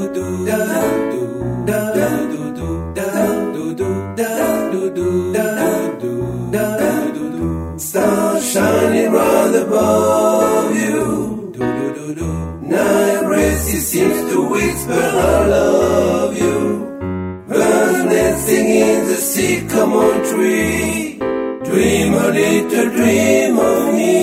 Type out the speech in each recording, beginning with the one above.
Stars shining round above you. Night breeze seems to whisper I love you. Birds nesting in the sycamore tree. Dream a little dream of me.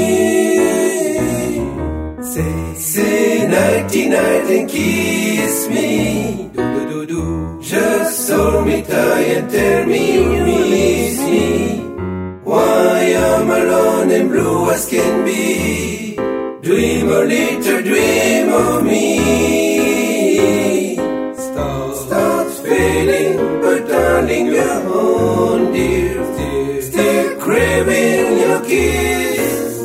Say nighty-night and kiss me. Just hold me tight and tell me you miss me. Why I'm alone and blue as can be. Dream a little dream of me. Starts fading, but darling you're on, dear. Still craving your kiss.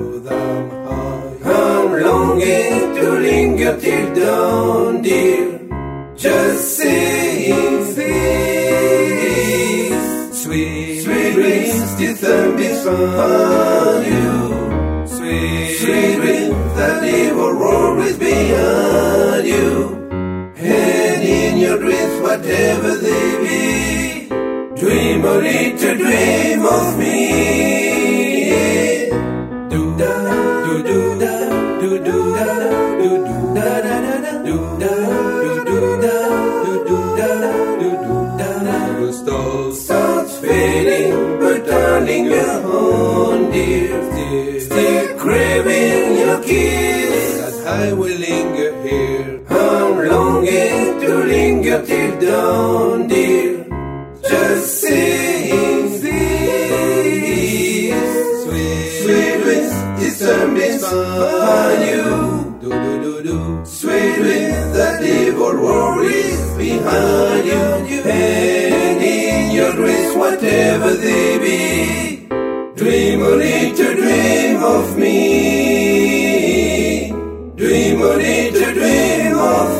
I'm longing to linger till dawn, dear. Just saying this. Sweet dreams, the thunder's on you. Sweet dreams that they will always be on you. And in your dreams, whatever they be, dream a little dream of me. Do da do do da do do da do do da da da da do da do do da do do da do do da da. The stars starts fading, but darling you're on, dear. Still craving your kiss. That I will linger here. I'm longing to linger till dawn, dear. Just saying this. Sweet winds, the sun is on you. Sweet winds, that evil worries behind you. And in your dreams, whatever they be, dream a little dream of me. Dream a little dream of me.